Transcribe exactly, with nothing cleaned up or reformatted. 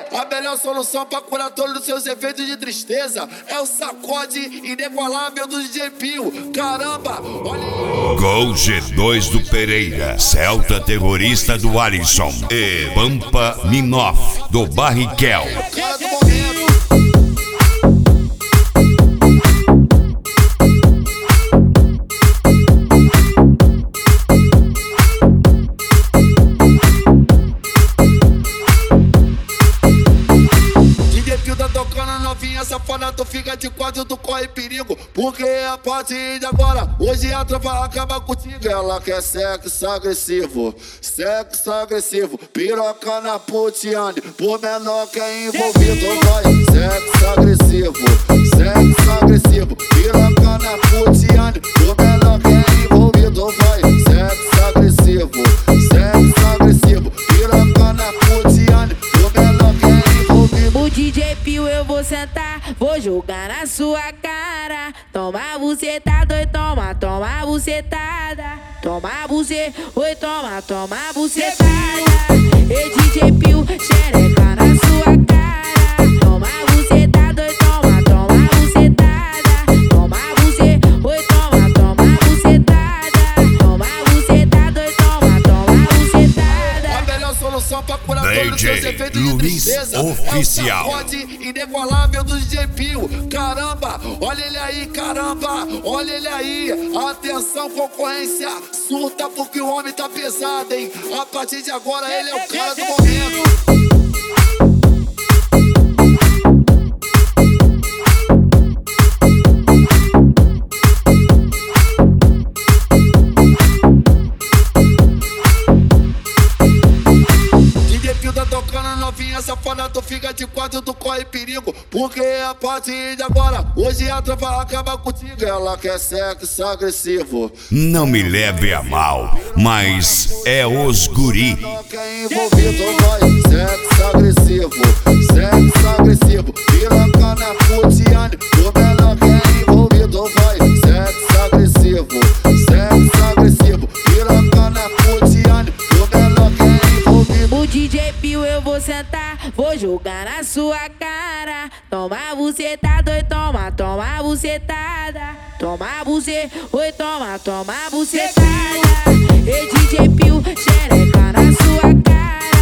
A melhor solução pra curar todos os seus efeitos de tristeza é o sacode inigualável do D J Pio. Caramba, olha. Gol G dois do Pereira, Celta Terrorista do Alisson e Pampa Minoff do Barrichello. Cara do momento. Safada, tu fica de quatro, tu corre perigo. Porque a partir de agora, hoje a tropa acaba contigo. Ela quer sexo agressivo, sexo agressivo. Piroca na putiane, por menor que é envolvido. Vai, sexo agressivo, sexo agressivo. Piroca na putiane, por menor que é envolvido. Vai, sexo agressivo, sexo agressivo. Piroca na putiane, por menor que é envolvido. O D J Pio eu vou sentar, vou jogar na sua cara. Toma bucetada, oi, toma, toma bucetada. Toma buce, oi, toma, toma bucetada. Ei, D J Pio, xereca na sua cara. Toma bucetada, oi, toma, toma bucetada. Toma buce, oi, toma, toma bucetada. Toma bucetada, oi, toma, toma bucetada. A melhor solução pra curar todos os seus efeitos de tristeza Oficial. é o sacode inigualável do D J Pio. Caramba, olha ele aí, caramba, olha ele aí. Atenção, concorrência, surta porque o homem tá pesado, hein. A partir de agora ele é o cara do momento. Safada, tu fica de quatro, tu corre perigo. Porque a partir de agora, hoje a tropa acaba contigo. Ela quer sexo agressivo. Não me leve a mal, mas é os guri. Quem envolvido vai, sexo agressivo, sexo agressivo. Piroca na putiane, o menor que é envolvido vai, sexo agressivo, sexo agressivo. Piroca na putiane, o menor que é envolvido. O D J Pio eu vou sentar, vou jogar na sua cara. Toma bucetada, oi, toma, toma bucetada. Toma buce, oi, toma, toma bucetada. Ei, D J Pio, xereca na sua cara.